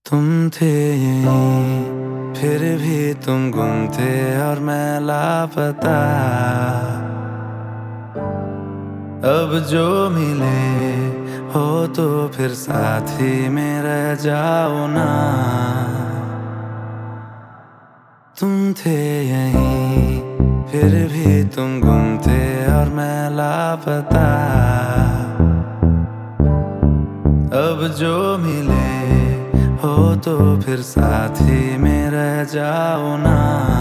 तुम थे यहीं, फिर भी तुम गुम थे और मैं लापता। अब जो मिले हो तो फिर साथ ही में रह जाओ ना। तुम थे यहीं, फिर भी तुम गुम थे और मैं लापता। अब जो मिले हो तो फिर साथ ही में रह जाओ ना।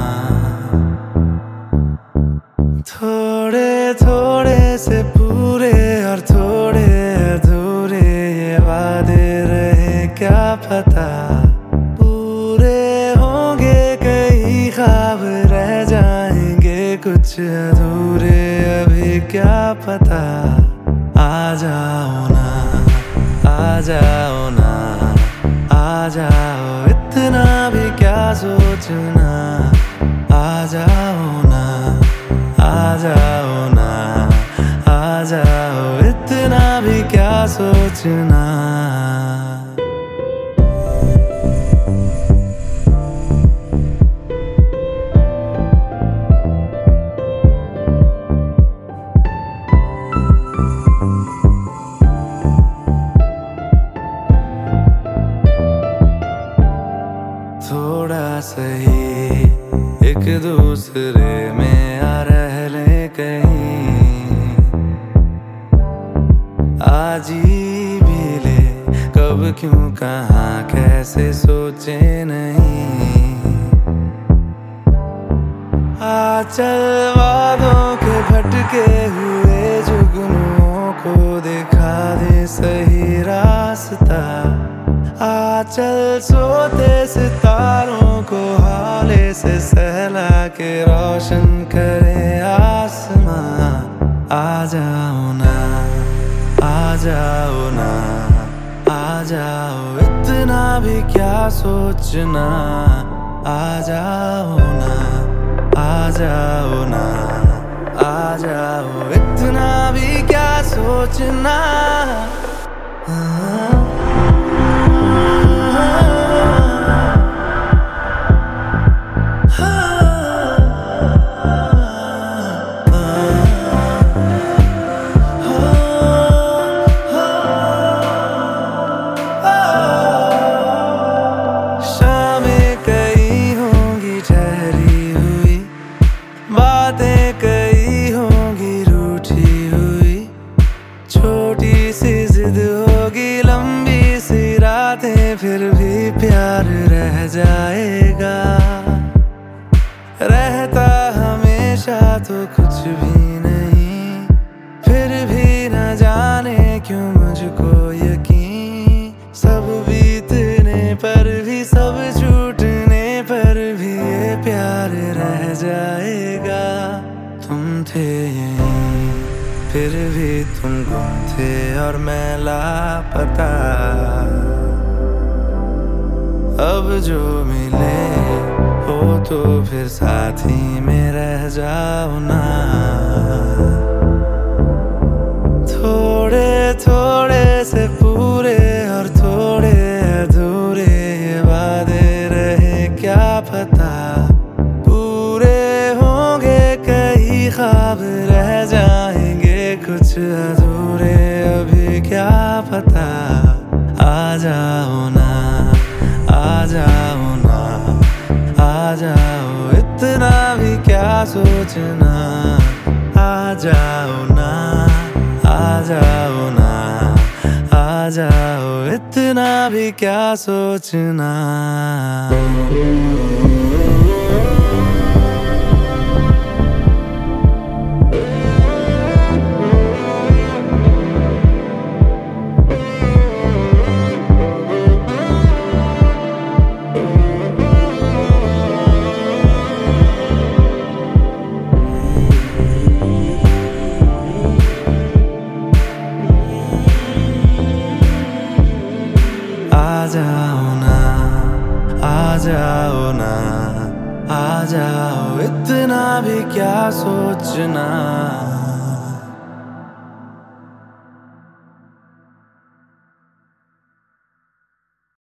थोड़े थोड़े से पूरे और थोड़े अधूरे ये वादे रहे, क्या पता पूरे होंगे। कई ख्वाब रह जाएंगे कुछ अधूरे, अभी क्या पता। आ जाओ ना, आ जाओ ना, आ जाओ, इतना भी क्या सोचना। आ जाओ ना, आ जाओ ना, आ जाओ, इतना भी क्या सोचना। थोड़ा सही एक दूसरे में आ रह ले कहीं। आज ही भी ले, कब क्यों कहाँ कैसे सोचे नहीं। आ चल वादों के भटके हुए जुगनुओं को दिखा दे सही रास्ता। आ चल सोते सितारों को हाले से सहला के रोशन करे आसमां। आ जाओ ना, आ जाओ ना, आ जाओ, इतना भी क्या सोचना। आ जाओ ना, आ जाओ ना, आ जाओ, इतना भी क्या सोचना। बातें कई होंगी रूठी हुई, छोटी सी जिद होगी, लंबी सी रातें, फिर भी प्यार रह जाएगा। रहता हमेशा तो कुछ भी नहीं, फिर भी न जाने क्यों मुझको यकीन। सब बीतने पर भी, सब छूटने पर भी ये प्यार रह जाएगा। तुम थे यहीं, फिर भी तुम गुम थे और मैं लापता। अब जो मिले हो तो फिर साथ ही में रह जाओ ना। थोड़े थोड़े से पूरे और थोड़े अधूरे ये वादे रहे, क्या पता पूरे होंगे। कई ख्वाब रह जाएंगे कुछ अधूरे, अभी क्या पता। आ जाओ ना, आ जाओ ना, आ जाओ, इतना भी क्या सोचना। आ जाओ ना, आ जाओ ना, आ जाओ, इतना भी क्या सोचना। आ जाओ ना, आ जाओ ना, आ जाओ, इतना भी क्या सोचना।